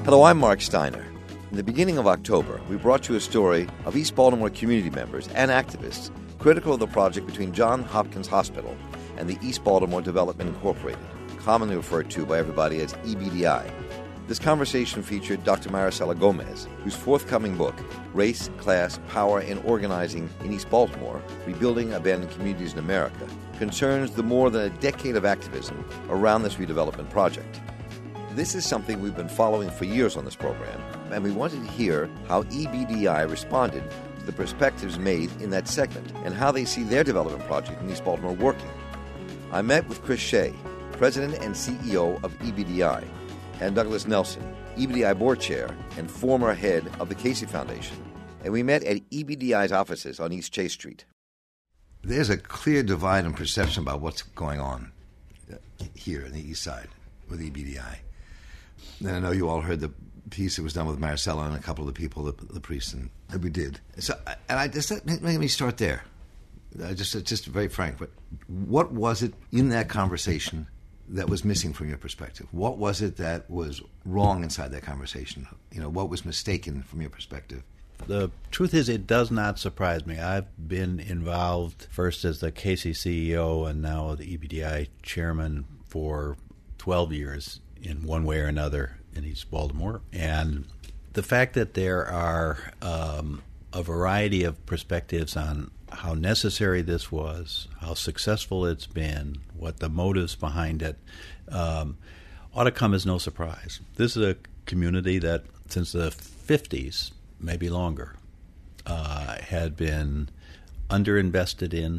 Hello, I'm Mark Steiner. In the beginning of October, we brought you a story of East Baltimore community members and activists critical of the project between Johns Hopkins Hospital and the East Baltimore Development Incorporated, commonly referred to by everybody as EBDI. This conversation featured Dr. Maricela Gomez, whose forthcoming book, Race, Class, Power, and Organizing in East Baltimore, Rebuilding Abandoned Communities in America, concerns the more than a decade of activism around this redevelopment project. This is something we've been following for years on this program, and we wanted to hear how EBDI responded to the perspectives made in that segment and how they see their development project in East Baltimore working. I met with Chris Shea, President and CEO of EBDI, and Douglas Nelson, EBDI Board Chair and former head of the Casey Foundation, and we met at EBDI's offices on East Chase Street. There's a clear divide in perception about what's going on here on the east side with EBDI. And I know you all heard the piece that was done with Maricela and a couple of the people, the priests, and we did. So, and I just let me start there. Just very frank. But what was it in that conversation that was missing from your perspective? What was it that was wrong inside that conversation? You know, what was mistaken from your perspective? The truth is, it does not surprise me. I've been involved first as the Casey CEO and now the EBDI chairman for 12 years in one way or another in East Baltimore. And the fact that there are a variety of perspectives on how necessary this was, how successful it's been, what the motives behind it, ought to come as no surprise. This is a community that since the 50s, maybe longer, had been underinvested in,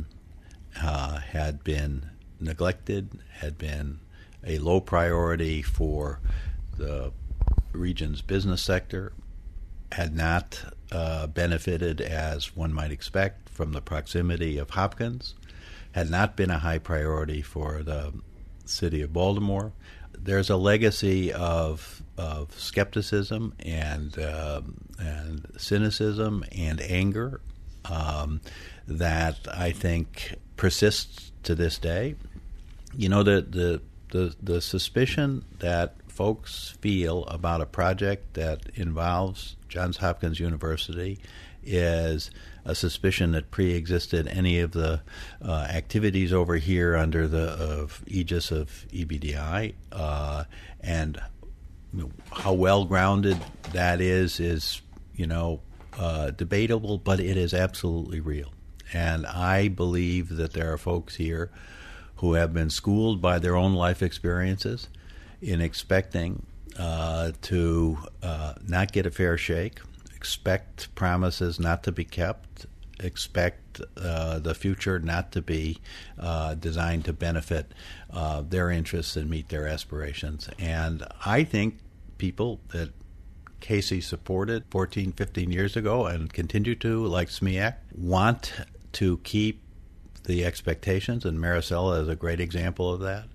had been neglected, had been a low priority for the region's business sector, had not benefited as one might expect from the proximity of Hopkins, had not been a high priority for the city of Baltimore. There's a legacy of skepticism and cynicism and anger that I think persists to this day. You know, the suspicion that folks feel about a project that involves Johns Hopkins University is a suspicion that pre-existed any of the activities over here under the aegis of EBDI, and how well-grounded that is debatable, but it is absolutely real. And I believe that there are folks here who have been schooled by their own life experiences in expecting to not get a fair shake, expect promises not to be kept, expect the future not to be designed to benefit their interests and meet their aspirations. And I think people that Casey supported 14, 15 years ago and continue to, like SMEAC, want to keep the expectations, and Maricela is a great example of that,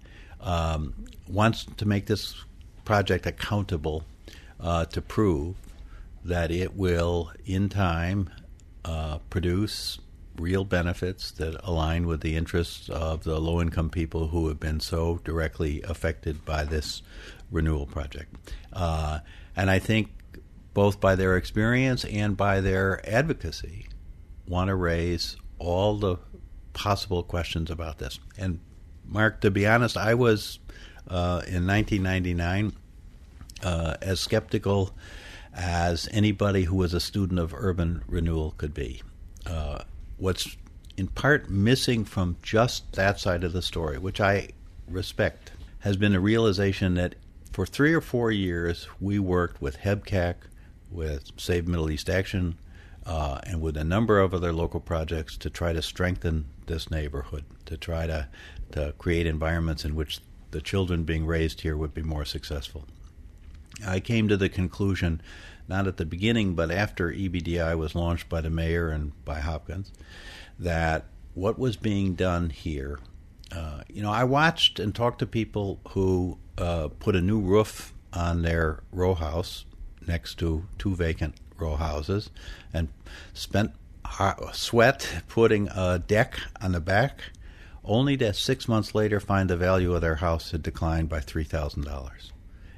wants to make this project accountable to prove that it will, in time, produce real benefits that align with the interests of the low-income people who have been so directly affected by this renewal project. And I think both by their experience and by their advocacy want to raise all the possible questions about this. And Mark, to be honest, I was in 1999 as skeptical as anybody who was a student of urban renewal could be. What's in part missing from just that side of the story, which I respect, has been a realization that for 3 or 4 years we worked with HEBCAC, with Save Middle East Action, and with a number of other local projects to try to strengthen this neighborhood, to try to create environments in which the children being raised here would be more successful. I came to the conclusion, not at the beginning, but after EBDI was launched by the mayor and by Hopkins, that what was being done here, I watched and talked to people who put a new roof on their row house next to 2 vacant row houses and spent sweat putting a deck on the back, only to 6 months later find the value of their house had declined by $3,000.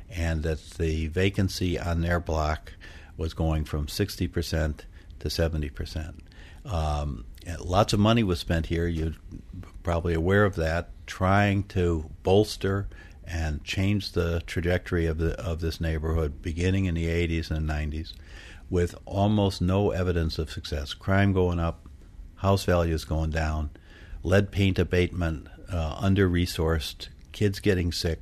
and that the vacancy on their block was going from 60% to 70%. Lots of money was spent here. You're probably aware of that, trying to bolster and change the trajectory of this neighborhood, beginning in the 80s and 90s, with almost no evidence of success. Crime going up, house values going down, lead paint abatement, under-resourced, kids getting sick.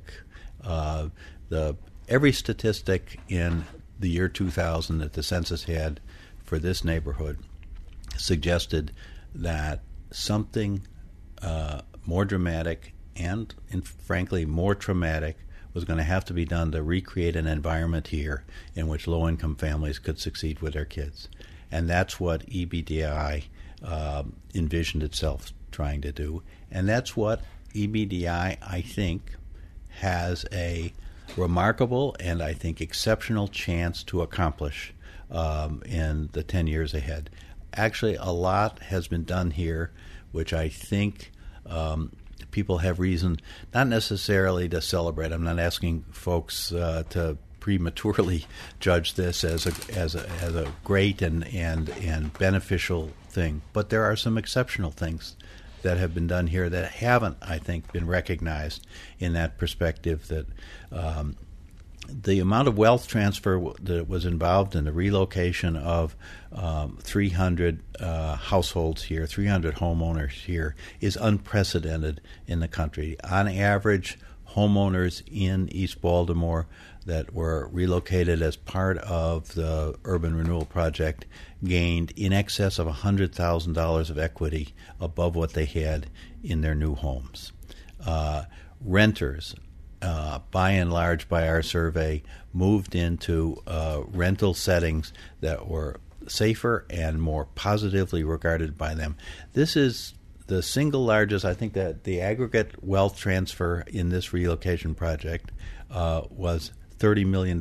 Every statistic in the year 2000 that the census had for this neighborhood suggested that something more dramatic and frankly more traumatic was going to have to be done to recreate an environment here in which low-income families could succeed with their kids. And that's what EBDI envisioned itself trying to do. And that's what EBDI, I think, has a remarkable and I think exceptional chance to accomplish in the 10 years ahead. Actually, a lot has been done here, which I think people have reason not necessarily to celebrate. I'm not asking folks to prematurely judge this as a great and beneficial thing, but there are some exceptional things that have been done here that haven't, I think, been recognized in that perspective. That the amount of wealth transfer that was involved in the relocation of 300 households here, 300 homeowners here, is unprecedented in the country. On average, homeowners in East Baltimore that were relocated as part of the Urban Renewal Project gained in excess of $100,000 of equity above what they had in their new homes. Renters, by and large, by our survey, moved into rental settings that were safer and more positively regarded by them. This is the single largest, I think that the aggregate wealth transfer in this relocation project was $30 million.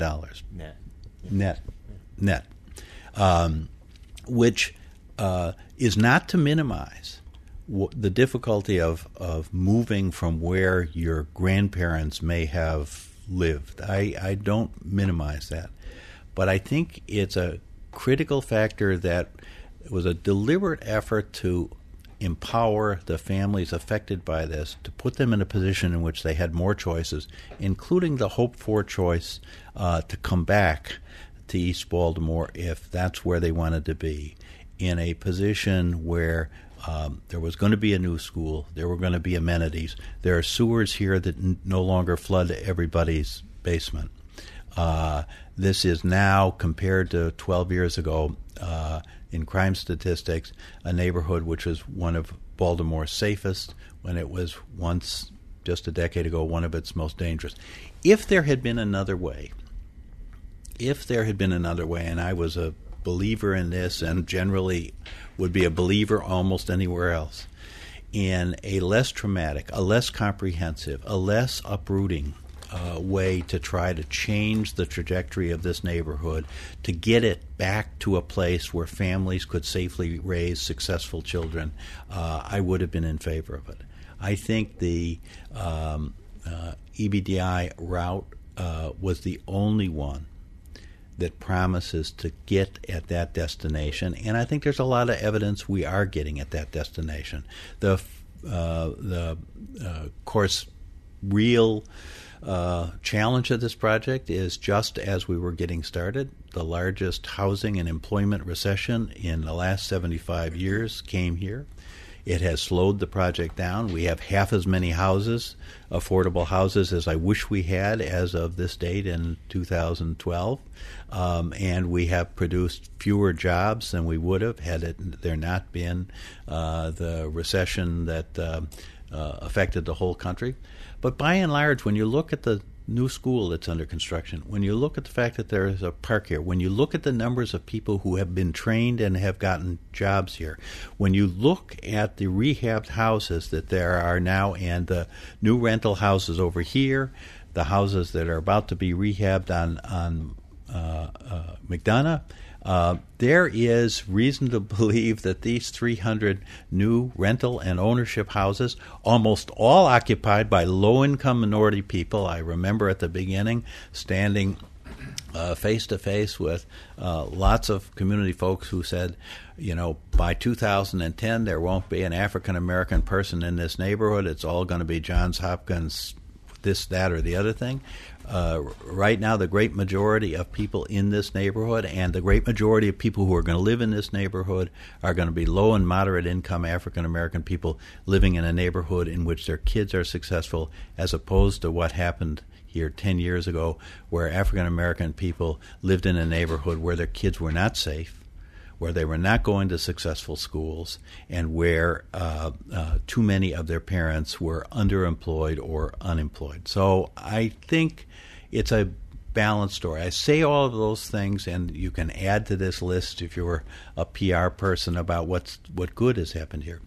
Net. Which is not to minimize the difficulty of moving from where your grandparents may have lived. I don't minimize that. But I think it's a critical factor that was a deliberate effort to empower the families affected by this, to put them in a position in which they had more choices, including the hoped-for choice to come back to East Baltimore if that's where they wanted to be, in a position where there was going to be a new school, there were going to be amenities. There are sewers here that no longer flood everybody's basement. This is now, compared to 12 years ago, in crime statistics, a neighborhood which was one of Baltimore's safest, when it was once, just a decade ago, one of its most dangerous. If there had been another way, and I was a believer in this and generally would be a believer almost anywhere else, in a less traumatic, a less comprehensive, a less uprooting way to try to change the trajectory of this neighborhood, to get it back to a place where families could safely raise successful children, I would have been in favor of it. I think the EBDI route was the only one that promises to get at that destination, and I think there's a lot of evidence we are getting at that destination. The course, real challenge of this project is, just as we were getting started, the largest housing and employment recession in the last 75 years came here. It has slowed the project down. We have half as many houses, affordable houses, as I wish we had as of this date in 2012. And we have produced fewer jobs than we would have had there not been the recession that affected the whole country. But by and large, when you look at the new school that's under construction, when you look at the fact that there is a park here, when you look at the numbers of people who have been trained and have gotten jobs here, when you look at the rehabbed houses that there are now and the new rental houses over here, the houses that are about to be rehabbed on McDonough, There is reason to believe that these 300 new rental and ownership houses, almost all occupied by low-income minority people. I remember at the beginning standing face to face with lots of community folks who said, by 2010 there won't be an African American person in this neighborhood. It's all going to be Johns Hopkins, this, that, or the other thing. Right now, the great majority of people in this neighborhood and the great majority of people who are going to live in this neighborhood are going to be low and moderate income African American people living in a neighborhood in which their kids are successful, as opposed to what happened here 10 years ago, where African American people lived in a neighborhood where their kids were not safe, where they were not going to successful schools, and where too many of their parents were underemployed or unemployed. So I think it's a balanced story. I say all of those things, and you can add to this list if you're a PR person about what good has happened here.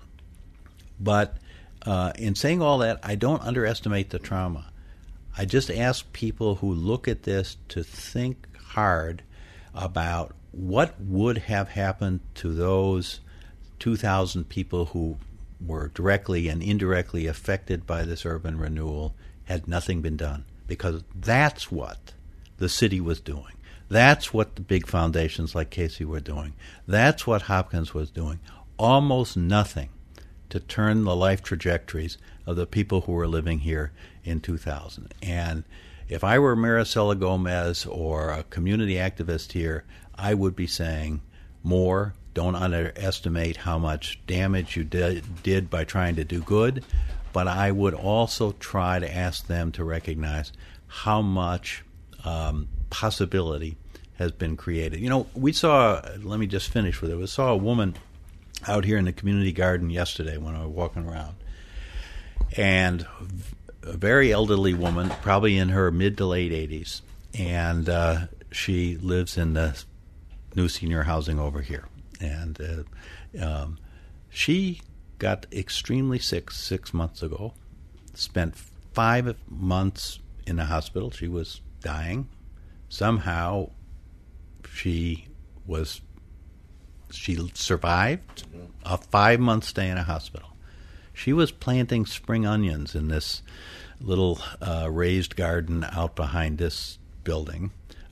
But in saying all that, I don't underestimate the trauma. I just ask people who look at this to think hard about what would have happened to those 2,000 people who were directly and indirectly affected by this urban renewal had nothing been done. Because that's what the city was doing. That's what the big foundations like Casey were doing. That's what Hopkins was doing. Almost nothing to turn the life trajectories of the people who were living here in 2000. And if I were Maricela Gomez or a community activist here, I would be saying more. Don't underestimate how much damage you did by trying to do good. But I would also try to ask them to recognize how much possibility has been created. We saw, let me just finish with it, we saw a woman out here in the community garden yesterday when I was walking around. And a very elderly woman, probably in her mid to late 80s, and she lives in the new senior housing over here. And she got extremely sick 6 months ago, spent 5 months in the hospital. She was dying. Somehow she survived a 5-month stay in a hospital. She was planting spring onions in this little raised garden out behind this building,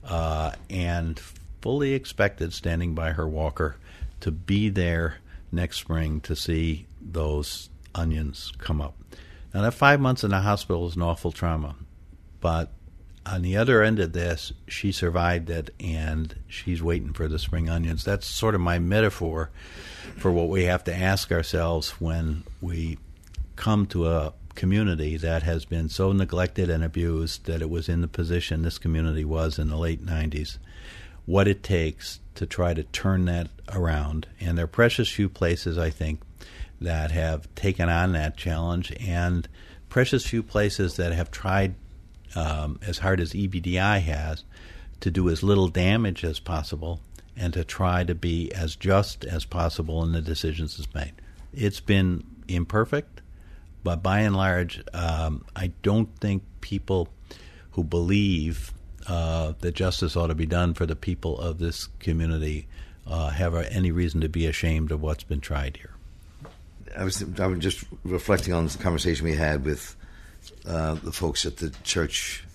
and fully expected, standing by her walker, to be there next spring to see those onions come up. Now, that 5 months in the hospital is an awful trauma, but on the other end of this, she survived it, and she's waiting for the spring onions. That's sort of my metaphor for what we have to ask ourselves when we come to a community that has been so neglected and abused that it was in the position this community was in the late 90s, what it takes to try to turn that around. And there are precious few places, I think, that have taken on that challenge, and precious few places that have tried as hard as EBDI has to do as little damage as possible and to try to be as just as possible in the decisions it's made. It's been imperfect, but by and large, I don't think people who believe that justice ought to be done for the people of this community have any reason to be ashamed of what's been tried here. I was just reflecting on the conversation we had with the folks at the church.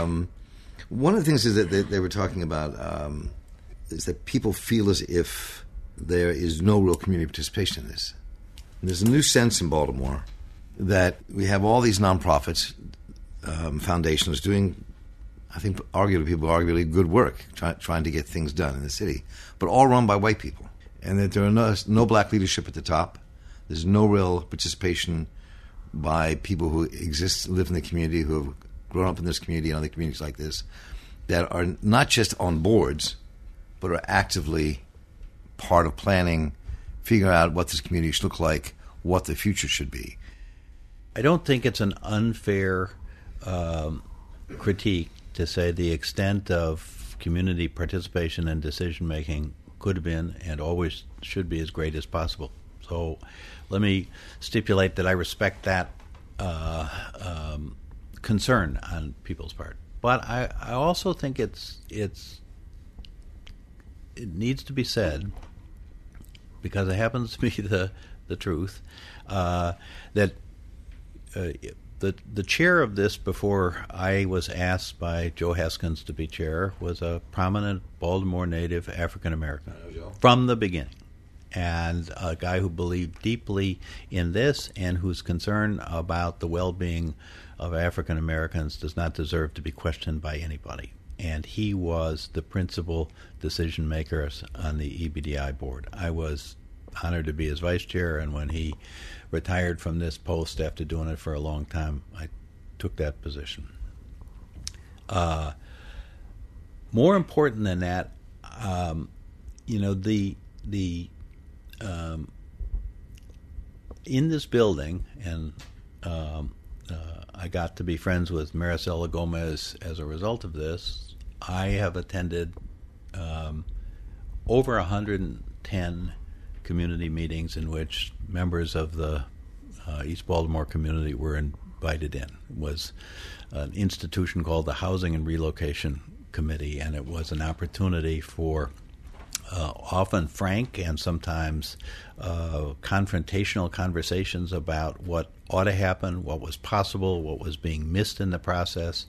One of the things is that they were talking about is that people feel as if there is no real community participation in this. And there's a new sense in Baltimore that we have all these nonprofits, foundations doing, I think, arguably good work, trying to get things done in the city, but all run by white people. And that there are no black leadership at the top. There's no real participation by people who live in the community, who have grown up in this community and other communities like this, that are not just on boards, but are actively part of planning, figuring out what this community should look like, what the future should be. I don't think it's an unfair critique to say the extent of community participation and decision-making could have been and always should be as great as possible. So let me stipulate that I respect that concern on people's part. But I also think it's it needs to be said, because it happens to be the truth, that the chair of this, before I was asked by Joe Haskins to be chair, was a prominent Baltimore native African American from the beginning, and a guy who believed deeply in this and whose concern about the well-being of African Americans does not deserve to be questioned by anybody. And he was the principal decision maker on the EBDI board. I was honored to be his vice chair, and when he retired from this post after doing it for a long time, I took that position. More important than that, in this building, and I got to be friends with Maricela Gomez as a result of this. I have attended over 110 community meetings in which members of the East Baltimore community were invited in. It was an institution called the Housing and Relocation Committee, and it was an opportunity for often frank and sometimes confrontational conversations about what ought to happen, what was possible, what was being missed in the process.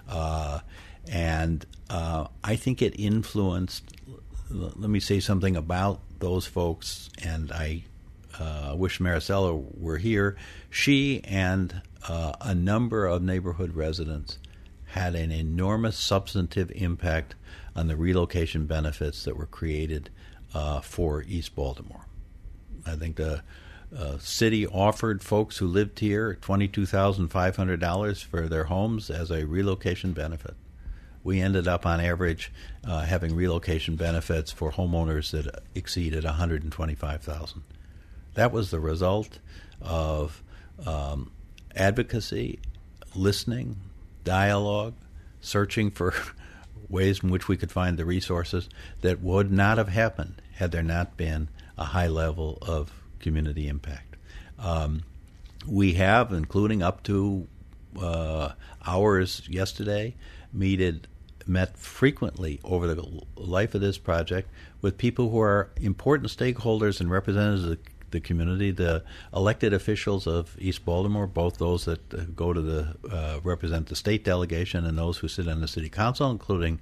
And I think it influenced, let me say something about those folks, and I wish Maricela were here. She and a number of neighborhood residents had an enormous substantive impact on the relocation benefits that were created for East Baltimore. I think the city offered folks who lived here $22,500 for their homes as a relocation benefit. We ended up, on average, having relocation benefits for homeowners that exceeded $125,000. That was the result of advocacy, listening, dialogue, searching for ways in which we could find the resources that would not have happened had there not been a high level of community impact. We have, including up to hours yesterday, met frequently over the life of this project with people who are important stakeholders and representatives of the community, the elected officials of East Baltimore, both those that go to represent the state delegation and those who sit on the city council, including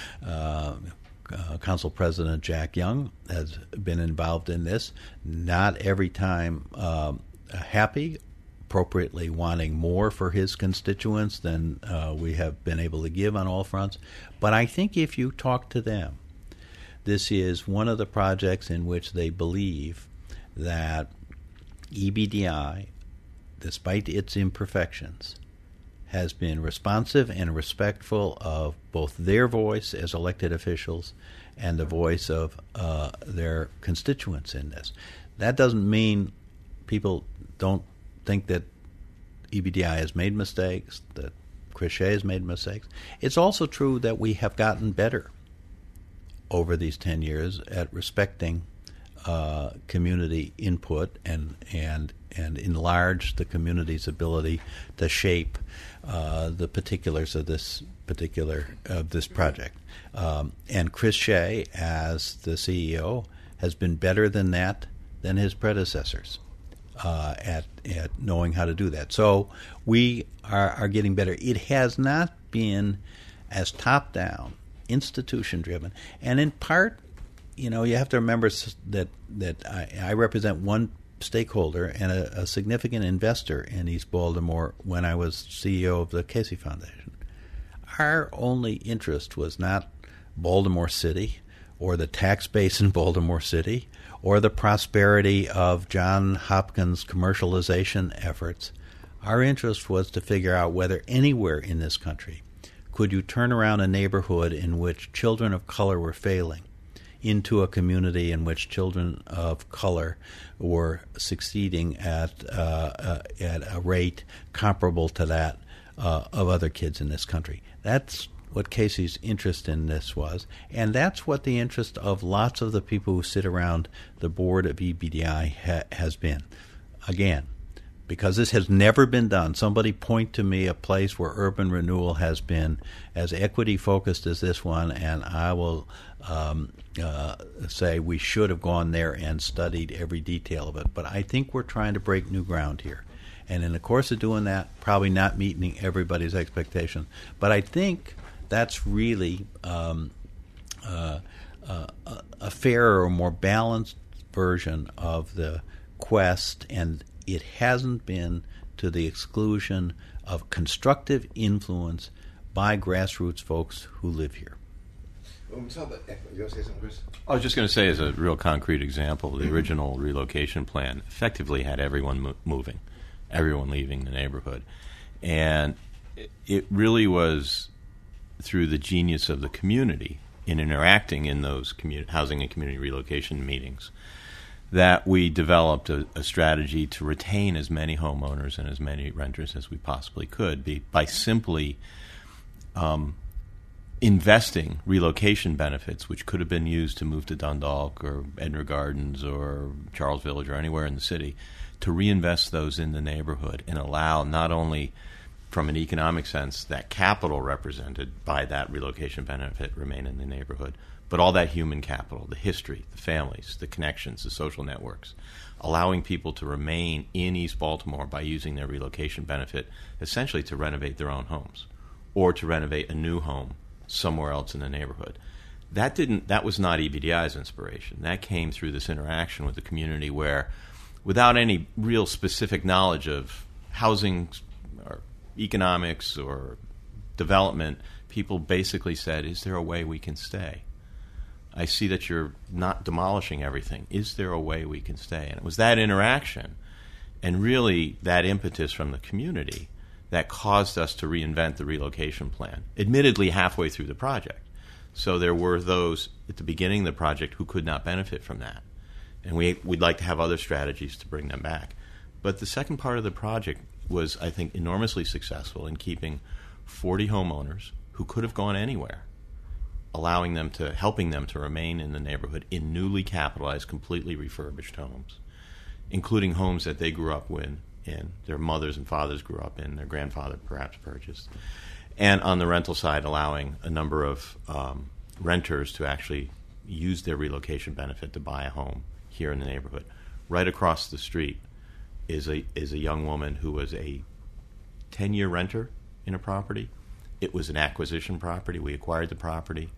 Council President Jack Young has been involved in this. Not every time happy, appropriately wanting more for his constituents than we have been able to give on all fronts. But I think if you talk to them, this is one of the projects in which they believe that EBDI, despite its imperfections, has been responsive and respectful of both their voice as elected officials and the voice of their constituents in this. That doesn't mean people don't think that EBDI has made mistakes, that Chris Shea has made mistakes. It's also true that we have gotten better over these 10 years at respecting community input and enlarge the community's ability to shape the particulars of this project. And Chris Shea, as the CEO, has been better than that than his predecessors at knowing how to do that. So we are getting better. It has not been as top-down, institution-driven, and in part, you have to remember that I represent one stakeholder and a significant investor in East Baltimore when I was CEO of the Casey Foundation. Our only interest was not Baltimore City or the tax base in Baltimore City or the prosperity of Johns Hopkins commercialization efforts. Our interest was to figure out whether anywhere in this country could you turn around a neighborhood in which children of color were failing into a community in which children of color were succeeding at a rate comparable to that of other kids in this country. That's what Casey's interest in this was, and that's what the interest of lots of the people who sit around the board of EBDI has been. Again, because this has never been done. Somebody point to me a place where urban renewal has been as equity-focused as this one, and I will say we should have gone there and studied every detail of it. But I think we're trying to break new ground here. And in the course of doing that, probably not meeting everybody's expectations. But I think that's really a fairer or more balanced version of the quest, and it hasn't been to the exclusion of constructive influence by grassroots folks who live here. When we talk about, you want to say something, Chris? I was just going to say, as a real concrete example, the original relocation plan effectively had everyone moving, everyone leaving the neighborhood. And it really was through the genius of the community in interacting in those housing and community relocation meetings that we developed a strategy to retain as many homeowners and as many renters as we possibly could by simply investing relocation benefits, which could have been used to move to Dundalk or Edinburgh Gardens or Charles Village or anywhere in the city, to reinvest those in the neighborhood and allow not only from an economic sense that capital represented by that relocation benefit remain in the neighborhood, but all that human capital, the history, the families, the connections, the social networks, allowing people to remain in East Baltimore by using their relocation benefit essentially to renovate their own homes or to renovate a new home somewhere else in the neighborhood. That was not EBDI's inspiration. That came through this interaction with the community where, without any real specific knowledge of housing or economics or development, people basically said, is there a way we can stay? I see that you're not demolishing everything. Is there a way we can stay? And it was that interaction and really that impetus from the community that caused us to reinvent the relocation plan, admittedly halfway through the project. So there were those at the beginning of the project who could not benefit from that. And we'd like to have other strategies to bring them back. But the second part of the project was, I think, enormously successful in keeping 40 homeowners who could have gone anywhere, helping them to remain in the neighborhood in newly capitalized, completely refurbished homes, including homes that they grew up in, their mothers and fathers grew up in, their grandfather perhaps purchased. And on the rental side, allowing a number of renters to actually use their relocation benefit to buy a home here in the neighborhood. Right across the street is a young woman who was a 10-year renter in a property. It was an acquisition property. We acquired the property.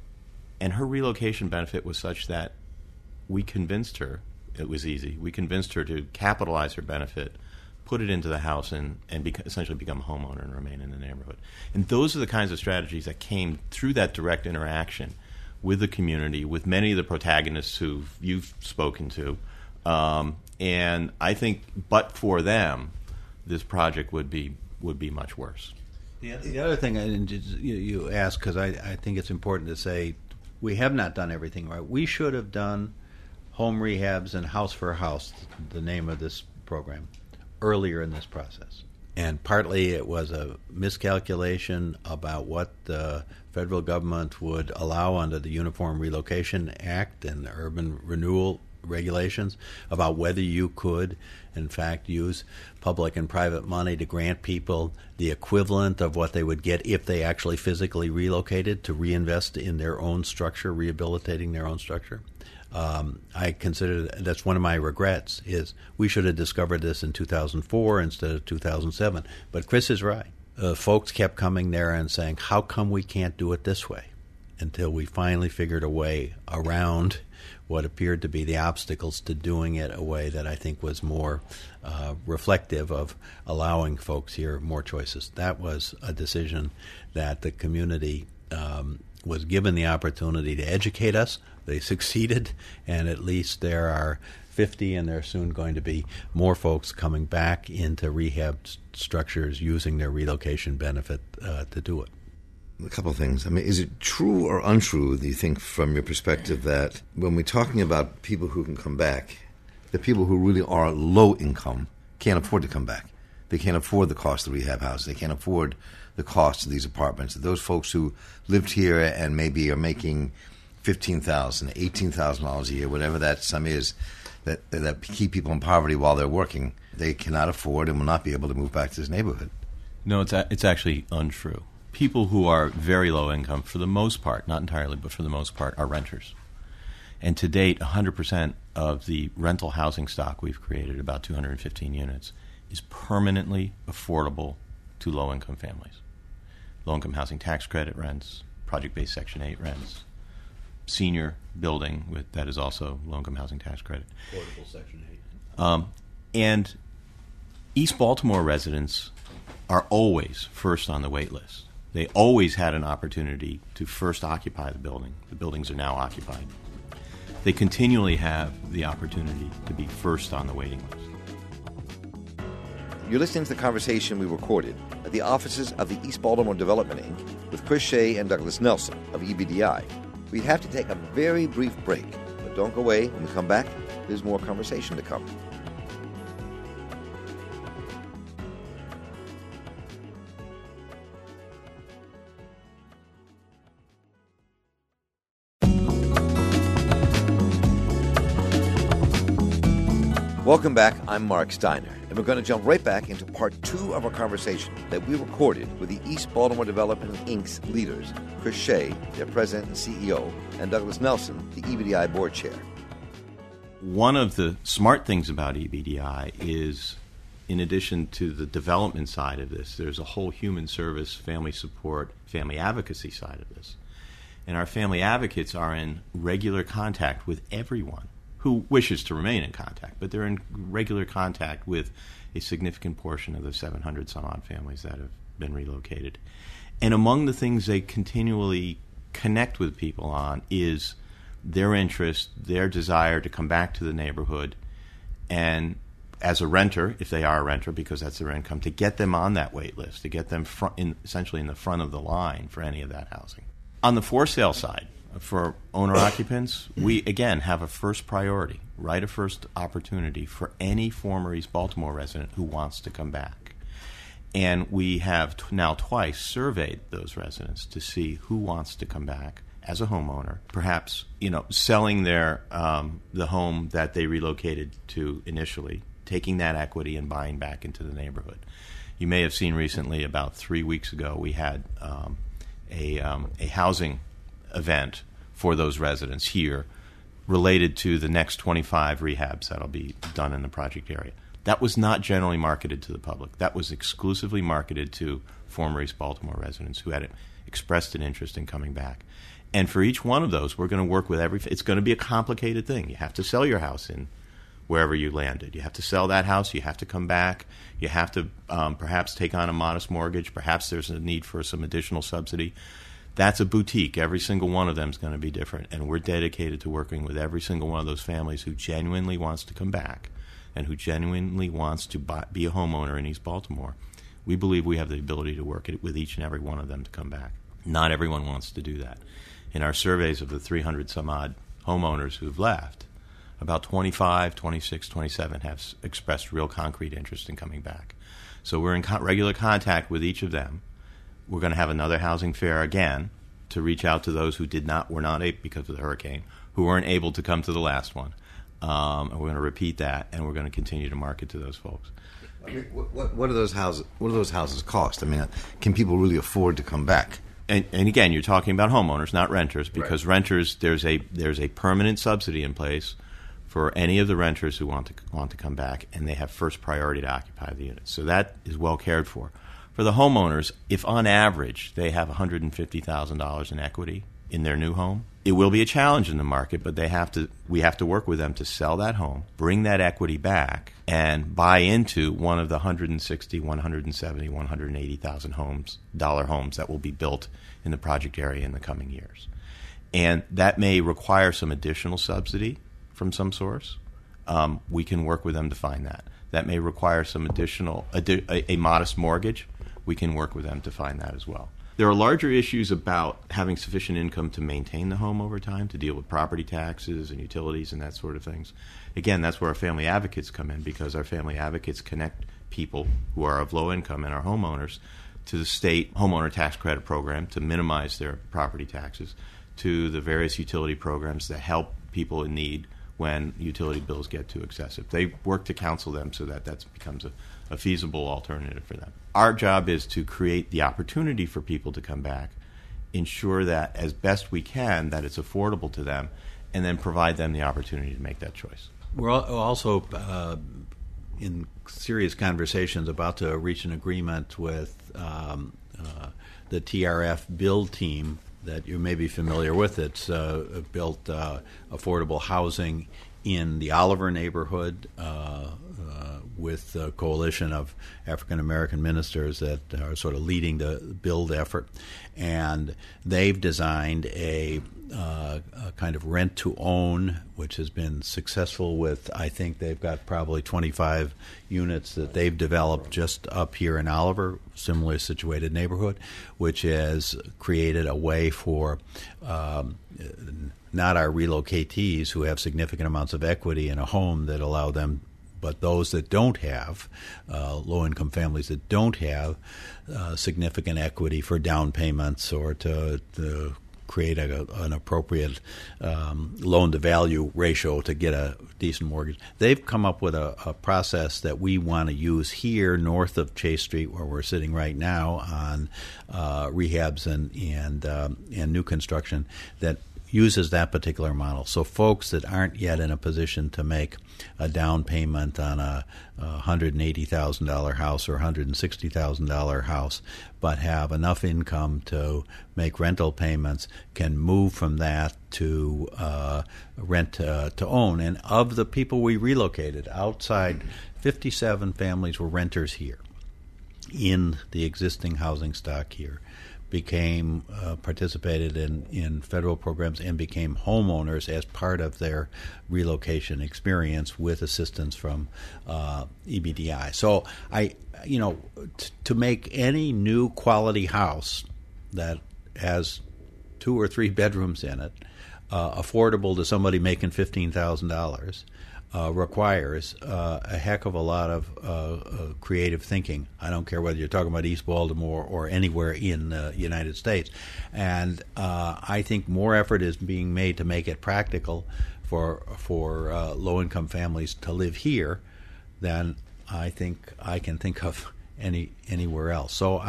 And her relocation benefit was such that we convinced her, it was easy, we convinced her to capitalize her benefit, put it into the house, and essentially become a homeowner and remain in the neighborhood. And those are the kinds of strategies that came through that direct interaction with the community, with many of the protagonists who you've spoken to. And I think, but for them, this project would be much worse. The other thing you asked, because I think it's important to say, we have not done everything right. We should have done home rehabs and House for House, the name of this program, earlier in this process. And partly it was a miscalculation about what the federal government would allow under the Uniform Relocation Act and the urban renewal regulations about whether you could, in fact, use public and private money to grant people the equivalent of what they would get if they actually physically relocated to reinvest in their own structure, rehabilitating their own structure. I consider that's one of my regrets is we should have discovered this in 2004 instead of 2007. But Chris is right. Folks kept coming there and saying, how come we can't do it this way? Until we finally figured a way around what appeared to be the obstacles to doing it a way that I think was more reflective of allowing folks here more choices. That was a decision that the community was given the opportunity to educate us. They succeeded, and at least there are 50, and there's soon going to be more folks coming back into rehab structures using their relocation benefit to do it. A couple of things. I mean, is it true or untrue, do you think, from your perspective, that when we're talking about people who can come back, the people who really are low income can't afford to come back? They can't afford the cost of rehab houses. They can't afford the cost of these apartments. Those folks who lived here and maybe are making $15,000, $18,000 a year, whatever that sum is, that keep people in poverty while they're working, they cannot afford and will not be able to move back to this neighborhood. No, it's actually untrue. People who are very low income, for the most part, not entirely, but for the most part, are renters. And to date, 100% of the rental housing stock we've created, about 215 units, is permanently affordable to low-income families. Low-income housing tax credit rents, project-based Section 8 rents, senior building that is also low-income housing tax credit. Affordable Section 8. And East Baltimore residents are always first on the wait list. They always had an opportunity to first occupy the building. The buildings are now occupied. They continually have the opportunity to be first on the waiting list. You're listening to the conversation we recorded at the offices of the East Baltimore Development Inc. with Chris Shea and Douglas Nelson of EBDI. We have to take a very brief break, but don't go away. When we come back, there's more conversation to come. Welcome back. I'm Mark Steiner, and we're going to jump right back into part 2 of our conversation that we recorded with the East Baltimore Development Inc.'s leaders, Chris Shea, their president and CEO, and Douglas Nelson, the EBDI board chair. One of the smart things about EBDI is, in addition to the development side of this, there's a whole human service, family support, family advocacy side of this. And our family advocates are in regular contact with everyone who wishes to remain in contact, but they're in regular contact with a significant portion of the 700-some-odd families that have been relocated. And among the things they continually connect with people on is their interest, their desire to come back to the neighborhood, and as a renter, if they are a renter, because that's their income, to get them on that wait list, to get them essentially in the front of the line for any of that housing. On the for sale side, for owner-occupants, we, again, have a first priority, right of first opportunity for any former East Baltimore resident who wants to come back. And we have now twice surveyed those residents to see who wants to come back as a homeowner, perhaps selling their the home that they relocated to initially, taking that equity and buying back into the neighborhood. You may have seen recently, about 3 weeks ago, we had a housing event for those residents here related to the next 25 rehabs that'll be done in the project area. That was not generally marketed to the public. That was exclusively marketed to former East Baltimore residents who had expressed an interest in coming back. And for each one of those, we're going to work with it's going to be a complicated thing. You have to sell your house in wherever you landed. You have to sell that house. You have to come back. You have to perhaps take on a modest mortgage. Perhaps there's a need for some additional subsidy. That's a boutique. Every single one of them is going to be different, and we're dedicated to working with every single one of those families who genuinely wants to come back and who genuinely wants to be a homeowner in East Baltimore. We believe we have the ability to work with each and every one of them to come back. Not everyone wants to do that. In our surveys of the 300-some-odd homeowners who've left, about 25, 26, 27 have expressed real concrete interest in coming back. So we're in regular contact with each of them. We're going to have another housing fair again to reach out to those who were not able, because of the hurricane, who weren't able to come to the last one. And we're going to repeat that, and we're going to continue to market to those folks. I mean, what do those houses cost? I mean, can people really afford to come back? And again, you're talking about homeowners, not renters, because right. Renters, there's a permanent subsidy in place for any of the renters who want to come back, and they have first priority to occupy the units. So that is well cared for. For the homeowners, if on average they have $150,000 in equity in their new home, it will be a challenge in the market, but we have to work with them to sell that home, bring that equity back, and buy into one of the 160, 170, 180,000 homes that will be built in the project area in the coming years. And that may require some additional subsidy from some source. We can work with them to find that. That may require some additional, a modest mortgage. We can work with them to find that as well. There are larger issues about having sufficient income to maintain the home over time, to deal with property taxes and utilities and that sort of things. Again, that's where our family advocates come in, because our family advocates connect people who are of low income and are homeowners to the state homeowner tax credit program to minimize their property taxes, to the various utility programs that help people in need when utility bills get too excessive. They work to counsel them so that becomes a feasible alternative for them. Our job is to create the opportunity for people to come back, ensure that as best we can that it's affordable to them, and then provide them the opportunity to make that choice. We're also in serious conversations about to reach an agreement with the TRF build team that you may be familiar with. It's built affordable housing in the Oliver neighborhood with a coalition of African American ministers that are sort of leading the build effort. And they've designed a kind of rent-to-own, which has been successful with, I think they've got probably 25 units that they've developed just up here in Oliver, similarly situated neighborhood, which has created a way for not our relocatees who have significant amounts of equity in a home that allow them, but those that don't have, low-income families that don't have significant equity for down payments or to create an appropriate loan-to-value ratio to get a decent mortgage. They've come up with a process that we want to use here north of Chase Street, where we're sitting right now on rehabs and new construction, that uses that particular model. So folks that aren't yet in a position to make a down payment on a $180,000 house or $160,000 house, but have enough income to make rental payments, can move from that to rent to own. And of the people we relocated outside, 57 families were renters here in the existing housing stock here, became participated in federal programs and became homeowners as part of their relocation experience with assistance from EBDI. So to make any new quality house that has 2 or 3 bedrooms in it affordable to somebody making $15,000 requires a heck of a lot of creative thinking. I don't care whether you're talking about East Baltimore or anywhere in the United States. And I think more effort is being made to make it practical for low-income families to live here than I think I can think of anywhere else. So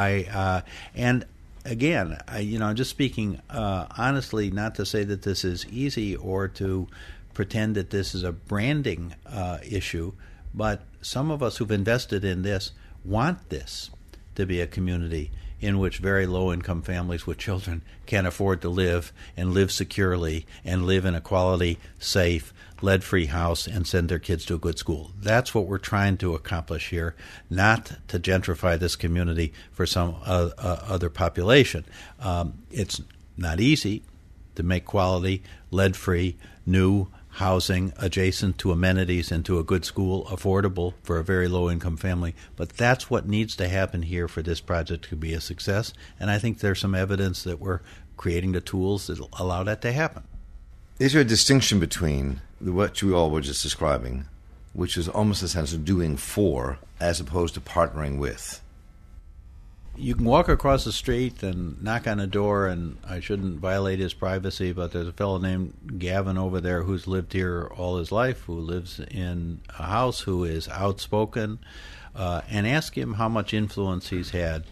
and again, I'm just speaking honestly, not to say that this is easy or to pretend that this is a branding issue, but some of us who've invested in this want this to be a community in which very low-income families with children can afford to live and live securely and live in a quality, safe, lead-free house and send their kids to a good school. That's what we're trying to accomplish here, not to gentrify this community for some other population. It's not easy to make quality, lead-free, new housing adjacent to amenities and to a good school affordable for a very low-income family. But that's what needs to happen here for this project to be a success. And I think there's some evidence that we're creating the tools that allow that to happen. Is there a distinction between what you all were just describing, which is almost a sense of doing for, as opposed to partnering with? You can walk across the street and knock on a door, and I shouldn't violate his privacy, but there's a fellow named Gavin over there who's lived here all his life, who lives in a house, who is outspoken, and ask him how much influence he's had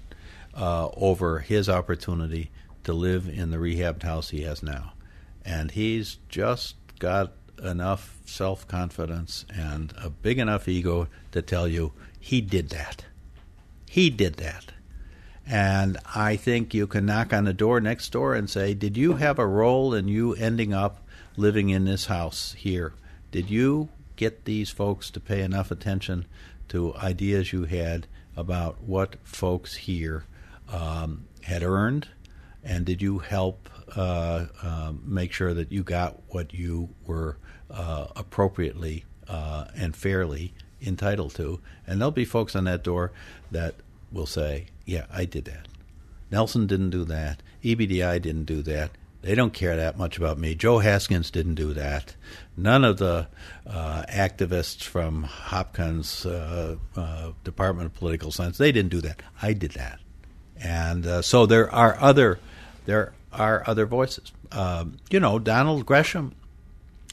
over his opportunity to live in the rehabbed house he has now. And he's just got enough self-confidence and a big enough ego to tell you he did that. He did that. And I think you can knock on the door next door and say, did you have a role in you ending up living in this house here? Did you get these folks to pay enough attention to ideas you had about what folks here had earned? And did you help make sure that you got what you were appropriately and fairly entitled to? And there'll be folks on that door that will say, yeah, I did that. Nelson didn't do that. EBDI didn't do that. They don't care that much about me. Joe Haskins didn't do that. None of the activists from Hopkins Department of Political Science, they didn't do that. I did that. And so there are other voices. Donald Gresham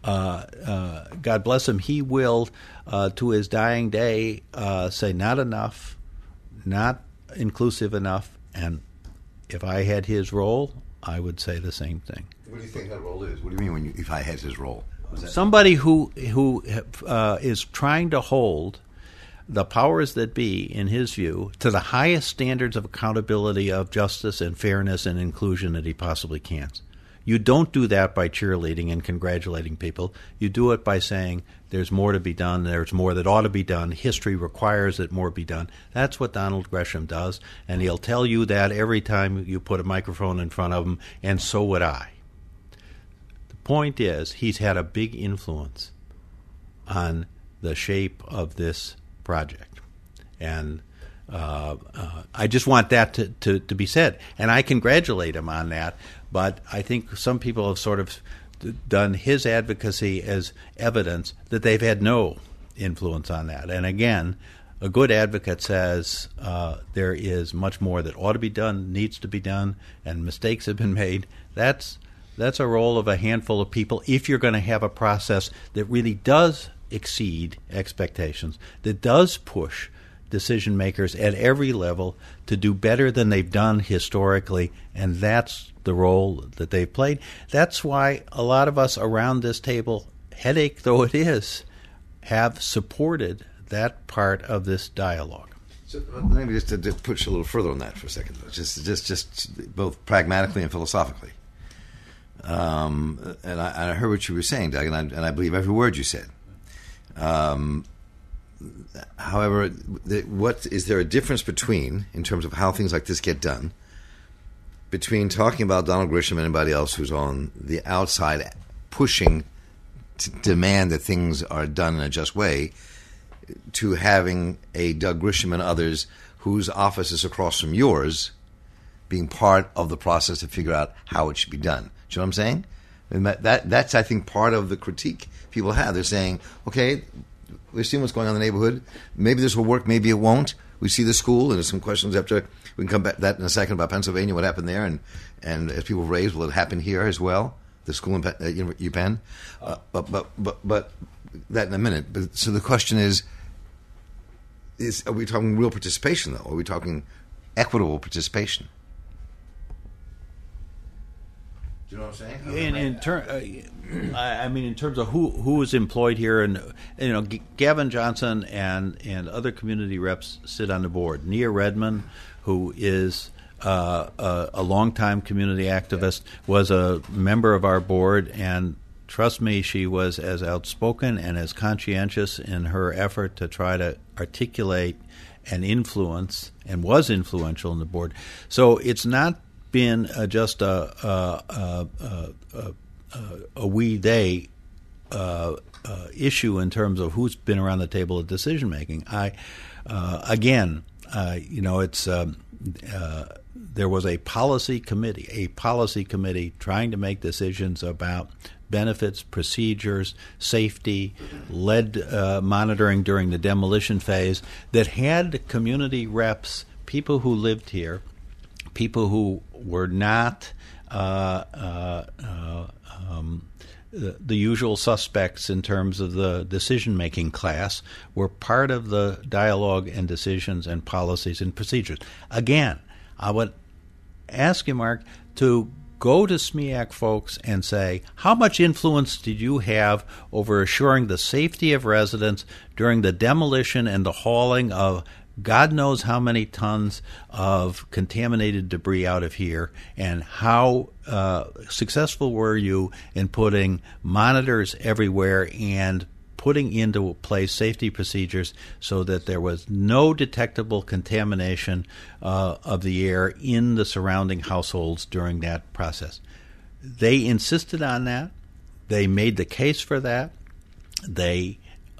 God bless him, he will, to his dying day, say not enough, not inclusive enough, and if I had his role, I would say the same thing. What do you think that role is? What do you mean if I had his role? Somebody who is trying to hold the powers that be, in his view, to the highest standards of accountability, of justice and fairness and inclusion that he possibly can. You don't do that by cheerleading and congratulating people. You do it by saying there's more to be done, there's more that ought to be done, history requires that more be done. That's what Donald Gresham does, and he'll tell you that every time you put a microphone in front of him, and so would I. The point is, he's had a big influence on the shape of this project. And I just want that to be said. And I congratulate him on that, but I think some people have sort of done his advocacy as evidence that they've had no influence on that. And again, a good advocate says there is much more that ought to be done, needs to be done, and mistakes have been made. That's a role of a handful of people if you're going to have a process that really does exceed expectations, that does push decision makers at every level to do better than they've done historically, and that's the role that they've played. That's why a lot of us around this table, headache though it is, have supported that part of this dialogue. So maybe just to push a little further on that for a second, just both pragmatically and philosophically. And I heard what you were saying, Doug, and I believe every word you said. However, what is there a difference between, in terms of how things like this get done, between talking about Donald Grisham and anybody else who's on the outside pushing to demand that things are done in a just way, to having a Doug Grisham and others whose office is across from yours being part of the process to figure out how it should be done? Do you know what I'm saying? And that's, I think, part of the critique people have. They're saying, okay, we've seen what's going on in the neighborhood. Maybe this will work, maybe it won't. We see the school, and there's some questions after. We can come back to that in a second about Pennsylvania, what happened there, and as people raise, will it happen here as well? The school in UPenn? But that in a minute. But so the question is are we talking real participation, though? Are we talking equitable participation? Do you know what I'm saying? In terms of who is employed here, and Gavin Johnson and other community reps sit on the board. Nia Redmond, who is a longtime community activist, was a member of our board, and trust me, she was as outspoken and as conscientious in her effort to try to articulate and influence, and was influential in the board. So it's not been just a we-they issue in terms of who's been around the table of decision making. There was a policy committee trying to make decisions about benefits, procedures, safety, lead monitoring during the demolition phase, that had community reps, people who lived here, people who were not the usual suspects in terms of the decision-making class, were part of the dialogue and decisions and policies and procedures. Again, I would ask you, Mark, to go to SMEAC folks and say, how much influence did you have over assuring the safety of residents during the demolition and the hauling of God knows how many tons of contaminated debris out of here, and how successful were you in putting monitors everywhere and putting into place safety procedures so that there was no detectable contamination of the air in the surrounding households during that process? They insisted on that. They made the case for that. They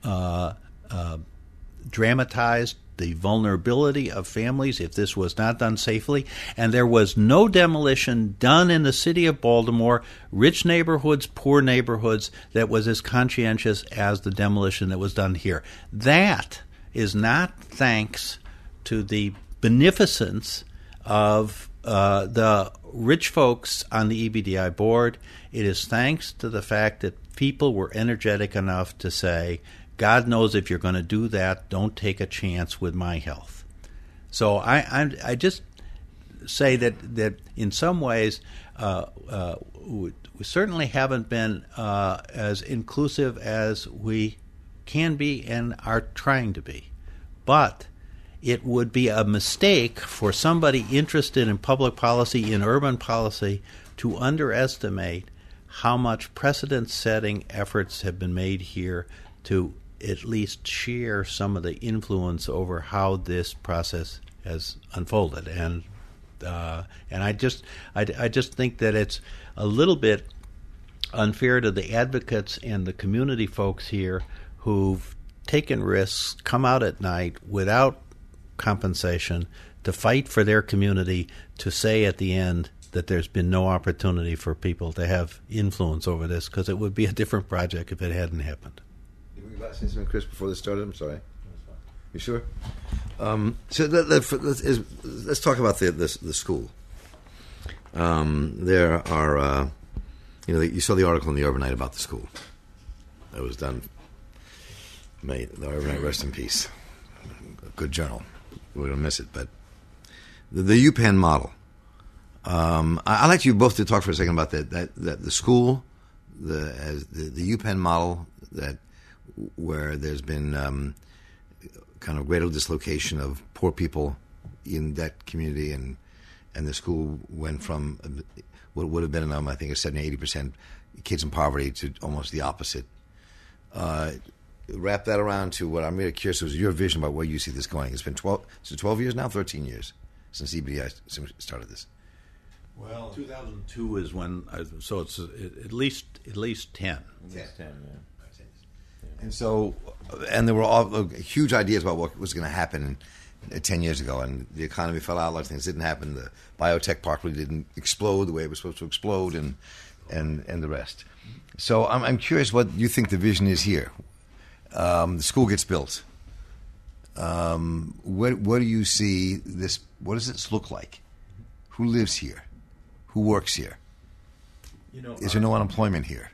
dramatized the vulnerability of families if this was not done safely, and there was no demolition done in the city of Baltimore, rich neighborhoods, poor neighborhoods, that was as conscientious as the demolition that was done here. That is not thanks to the beneficence of the rich folks on the EBDI board. It is thanks to the fact that people were energetic enough to say, God knows if you're going to do that, don't take a chance with my health. So I just say that in some ways we certainly haven't been as inclusive as we can be and are trying to be. But it would be a mistake for somebody interested in public policy, in urban policy, to underestimate how much precedent-setting efforts have been made here to at least share some of the influence over how this process has unfolded. And I just think that it's a little bit unfair to the advocates and the community folks here who've taken risks, come out at night without compensation to fight for their community, to say at the end that there's been no opportunity for people to have influence over this, because it would be a different project if it hadn't happened. You were saying something, Chris, before this started? I'm sorry. You sure? So let's talk about the school. There are, you saw the article in the Urbanite about the school. That was done. May the Urbanite rest in peace. A good journal. We're going to miss it, but the UPenn model. I'd like you both to talk for a second about that the school, the UPenn model, that where there's been kind of greater dislocation of poor people in that community, and the school went from what would have been, I think, a 70-80% kids in poverty to almost the opposite. Wrap that around to what I'm really curious was your vision about where you see this going. It's been 12 years now, 13 years since EBDI started this. Well, 2002 is when, so it's at least 10. And so, and there were all huge ideas about what was going to happen 10 years ago, and the economy fell out. A lot of things didn't happen. The biotech park really didn't explode the way it was supposed to explode, and the rest. So I'm curious what you think the vision is here. The school gets built. What do you see this? What does this look like? Who lives here? Who works here? Is there no unemployment here?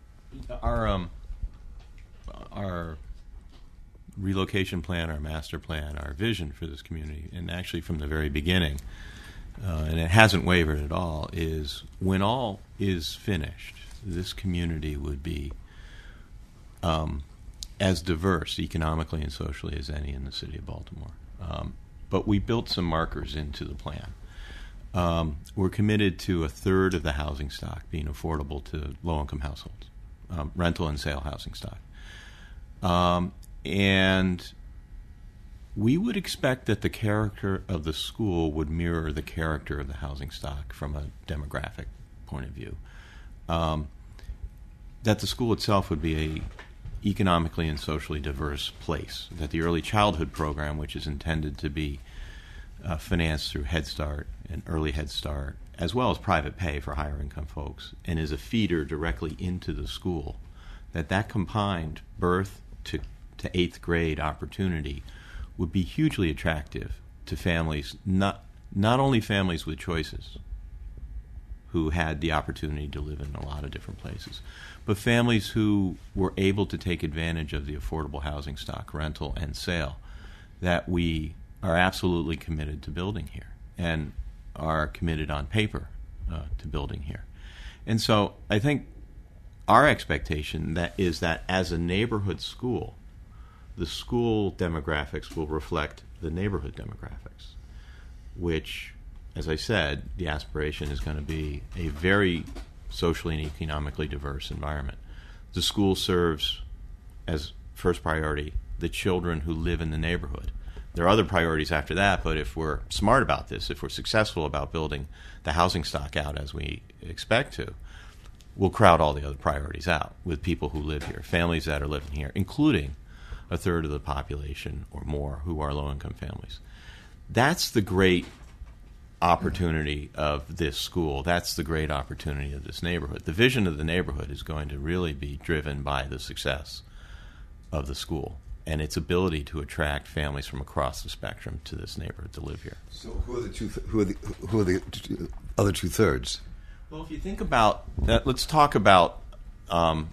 Our relocation plan, our master plan, our vision for this community, and actually from the very beginning, and it hasn't wavered at all, is when all is finished, this community would be as diverse economically and socially as any in the city of Baltimore. But we built some markers into the plan. We're committed to a third of the housing stock being affordable to low-income households, rental and sale housing stock. And we would expect that the character of the school would mirror the character of the housing stock from a demographic point of view. That the school itself would be a economically and socially diverse place, that the early childhood program, which is intended to be financed through Head Start and Early Head Start, as well as private pay for higher income folks, and is a feeder directly into the school, that combined birth to 8th grade opportunity would be hugely attractive to families, not only families with choices who had the opportunity to live in a lot of different places, but families who were able to take advantage of the affordable housing stock, rental and sale, that we are absolutely committed to building here and are committed on paper to building here. And so I think our expectation is that as a neighborhood school, the school demographics will reflect the neighborhood demographics, which, as I said, the aspiration is going to be a very socially and economically diverse environment. The school serves as first priority the children who live in the neighborhood. There are other priorities after that, but if we're smart about this, if we're successful about building the housing stock out as we expect to, we'll crowd all the other priorities out with people who live here, families that are living here, including a third of the population or more who are low-income families. That's the great opportunity of this school. That's the great opportunity of this neighborhood. The vision of the neighborhood is going to really be driven by the success of the school and its ability to attract families from across the spectrum to this neighborhood to live here. So who are the other 2/3? Well, if you think about that, let's talk about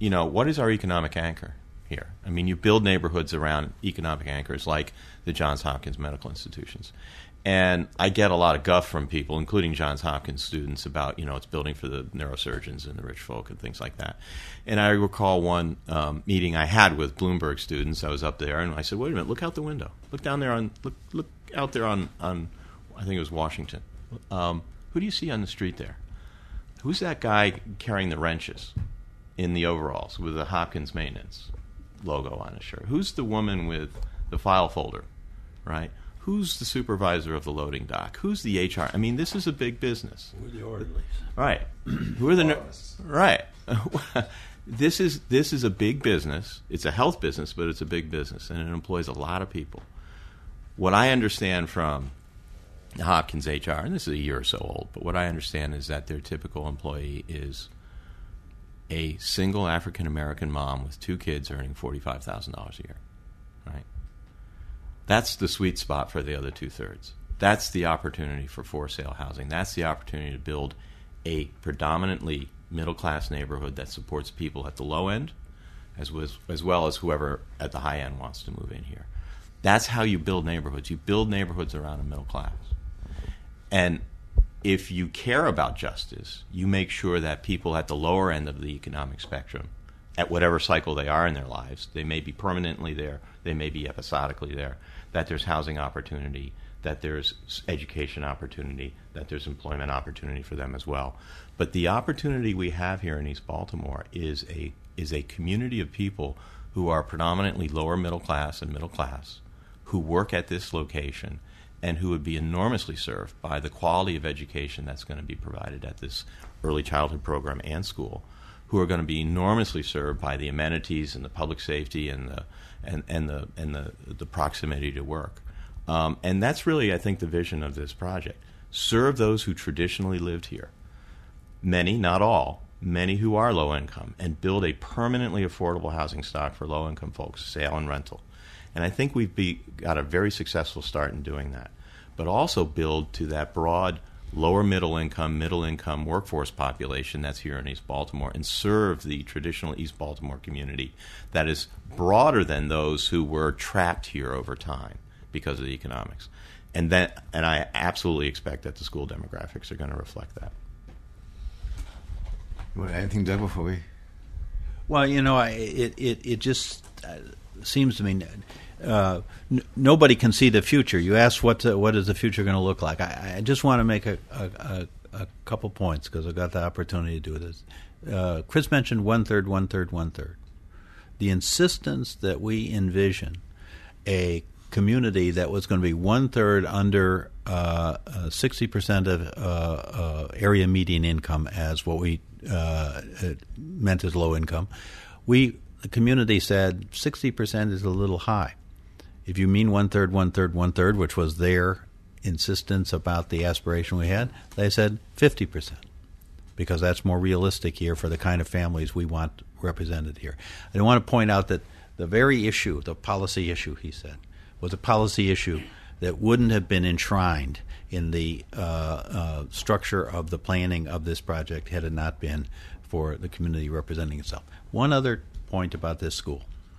what is our economic anchor here? I mean, you build neighborhoods around economic anchors like the Johns Hopkins medical institutions. And I get a lot of guff from people, including Johns Hopkins students, about, it's building for the neurosurgeons and the rich folk and things like that. And I recall one meeting I had with Bloomberg students. I was up there, and I said, wait a minute, look out the window. Look down there look out there on I think it was Washington. Who do you see on the street there? Who's that guy carrying the wrenches in the overalls with the Hopkins maintenance logo on his shirt? Who's the woman with the file folder, right? Who's the supervisor of the loading dock? Who's the HR? I mean, this is a big business. Who are the orderlies? Right. Who are the right? This is a big business. It's a health business, but it's a big business, and it employs a lot of people. What I understand from Hopkins HR, and this is a year or so old, but what I understand is that their typical employee is a single African-American mom with 2 kids earning $45,000 a year, right? That's the sweet spot for the other 2/3. That's the opportunity for for-sale housing. That's the opportunity to build a predominantly middle-class neighborhood that supports people at the low end as well as whoever at the high end wants to move in here. That's how you build neighborhoods. You build neighborhoods around a middle class. And if you care about justice, you make sure that people at the lower end of the economic spectrum, at whatever cycle they are in their lives, they may be permanently there, they may be episodically there, that there's housing opportunity, that there's education opportunity, that there's employment opportunity for them as well. But the opportunity we have here in East Baltimore is a community of people who are predominantly lower middle class and middle class, who work at this location and who would be enormously served by the quality of education that's going to be provided at this early childhood program and school, who are going to be enormously served by the amenities and the public safety and the proximity to work. And that's really, I think, the vision of this project. Serve those who traditionally lived here. Many, not all, many who are low income, and build a permanently affordable housing stock for low income folks, sale and rental. And I think we've got a very successful start in doing that. But also build to that broad lower middle income workforce population that's here in East Baltimore, and serve the traditional East Baltimore community that is broader than those who were trapped here over time because of the economics. And I absolutely expect that the school demographics are going to reflect that. Anything, Doug, before we? Well, it just seems to me nobody can see the future. You asked what is the future going to look like. I just want to make a couple points because I've got the opportunity to do this. Chris mentioned 1/3, 1/3, 1/3. The insistence that we envision a community that was going to be 1/3 under 60% of area median income as what we meant as low income. The community said 60% is a little high. If you mean 1/3, 1/3, 1/3, which was their insistence about the aspiration we had, they said 50%, because that's more realistic here for the kind of families we want represented here. I want to point out that the very issue, the policy issue, he said, was a policy issue that wouldn't have been enshrined in the structure of the planning of this project had it not been for the community representing itself. One other point about this school.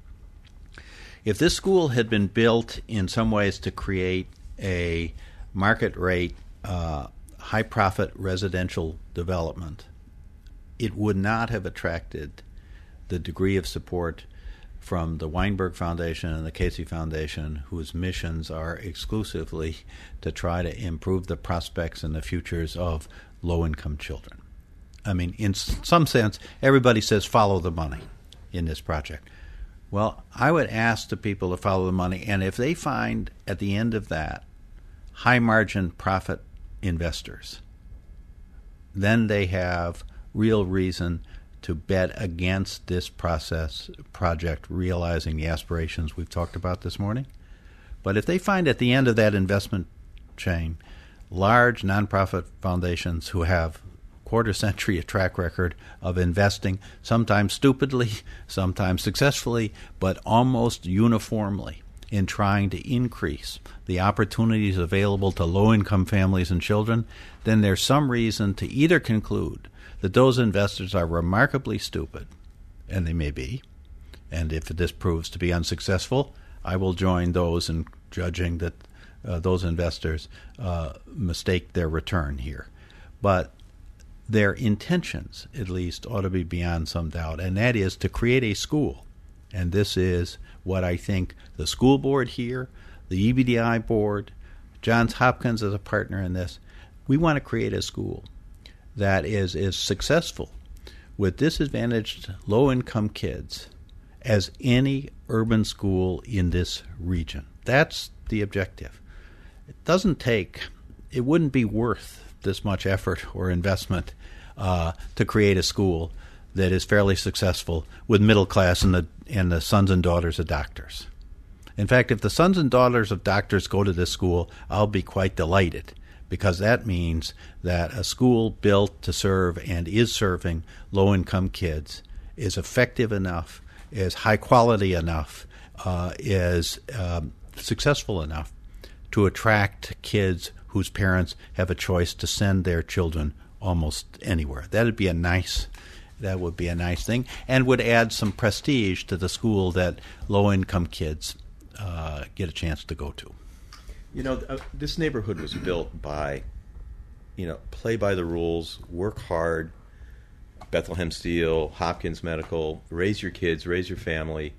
If this school had been built in some ways to create a market rate, high profit residential development, it would not have attracted the degree of support from the Weinberg Foundation and the Casey Foundation, whose missions are exclusively to try to improve the prospects and the futures of low-income children. I mean, in some sense, everybody says follow the money in this project. Well, I would ask the people to follow the money, and if they find at the end of that high-margin profit investors, then they have real reason to bet against this project, realizing the aspirations we've talked about this morning. But if they find at the end of that investment chain large nonprofit foundations who have quarter-century track record of investing, sometimes stupidly, sometimes successfully, but almost uniformly in trying to increase the opportunities available to low-income families and children, then there's some reason to either conclude that those investors are remarkably stupid and they may be. And if this proves to be unsuccessful, I will join those in judging that those investors mistake their return here. But their intentions, at least, ought to be beyond some doubt, and that is to create a school. And this is what I think the school board here, the EBDI board, Johns Hopkins as a partner in this, we want to create a school that is successful with disadvantaged low-income kids as any urban school in this region. That's the objective. It wouldn't be worth this much effort or investment to create a school that is fairly successful with middle class and the sons and daughters of doctors. In fact, if the sons and daughters of doctors go to this school, I'll be quite delighted, because that means that a school built to serve and is serving low-income kids is effective enough, is high quality enough, is successful enough to attract kids whose parents have a choice to send their children almost anywhere. That would be a nice thing, and would add some prestige to the school that low-income kids get a chance to go to. This neighborhood was built by, play by the rules, work hard, Bethlehem Steel, Hopkins Medical, raise your kids, raise your family,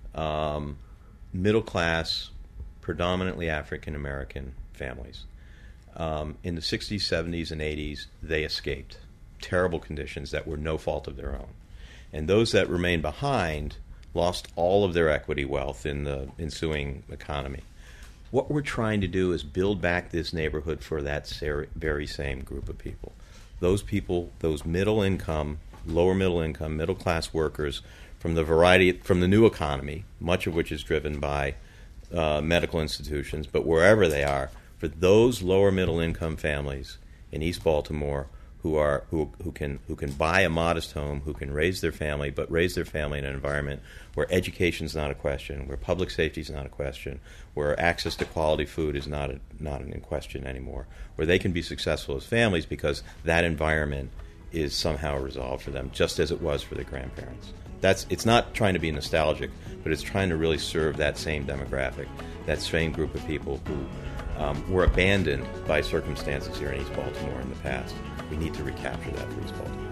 middle class, predominantly African-American families. In the 60s, 70s, and 80s, they escaped terrible conditions that were no fault of their own. And those that remained behind lost all of their equity wealth in the ensuing economy. What we're trying to do is build back this neighborhood for that very same group of people. Those people, those middle income, lower middle income, middle class workers from the new economy, much of which is driven by medical institutions, but wherever they are, for those lower middle income families in East Baltimore who can buy a modest home, who can raise their family, but raise their family in an environment where education is not a question, where public safety is not a question, where access to quality food is not in question anymore, where they can be successful as families because that environment is somehow resolved for them, just as it was for their grandparents. It's not trying to be nostalgic, but it's trying to really serve that same demographic, that same group of people who were abandoned by circumstances here in East Baltimore in the past. We need to recapture that for East Baltimore.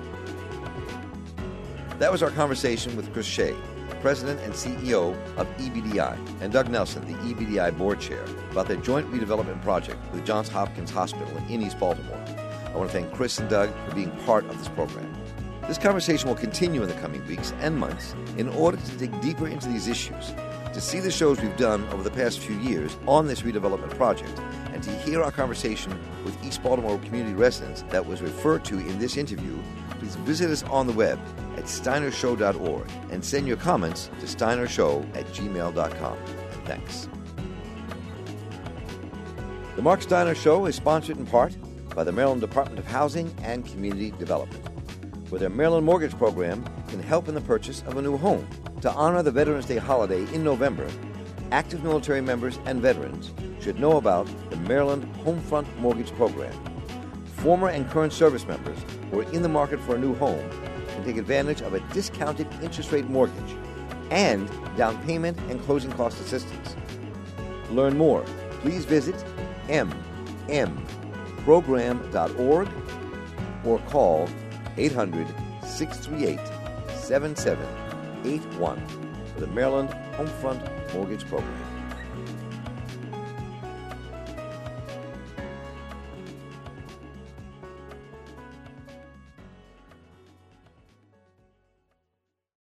That was our conversation with Chris Shea, President and CEO of EBDI, and Doug Nelson, the EBDI Board Chair, about their joint redevelopment project with Johns Hopkins Hospital in East Baltimore. I want to thank Chris and Doug for being part of this program. This conversation will continue in the coming weeks and months in order to dig deeper into these issues, to see the shows we've done over the past few years on this redevelopment project, and to hear our conversation with East Baltimore community residents that was referred to in this interview. Please visit us on the web at steinershow.org and send your comments to steinershow@gmail.com. And thanks. The Mark Steiner Show is sponsored in part by the Maryland Department of Housing and Community Development, where their Maryland Mortgage Program can help in the purchase of a new home. To honor the Veterans Day holiday in November, active military members and veterans should know about the Maryland Homefront Mortgage Program. Former and current service members who are in the market for a new home can take advantage of a discounted interest rate mortgage and down payment and closing cost assistance. To learn more, please visit mmprogram.org or call 800-638-7781 for the Maryland Homefront Mortgage Program.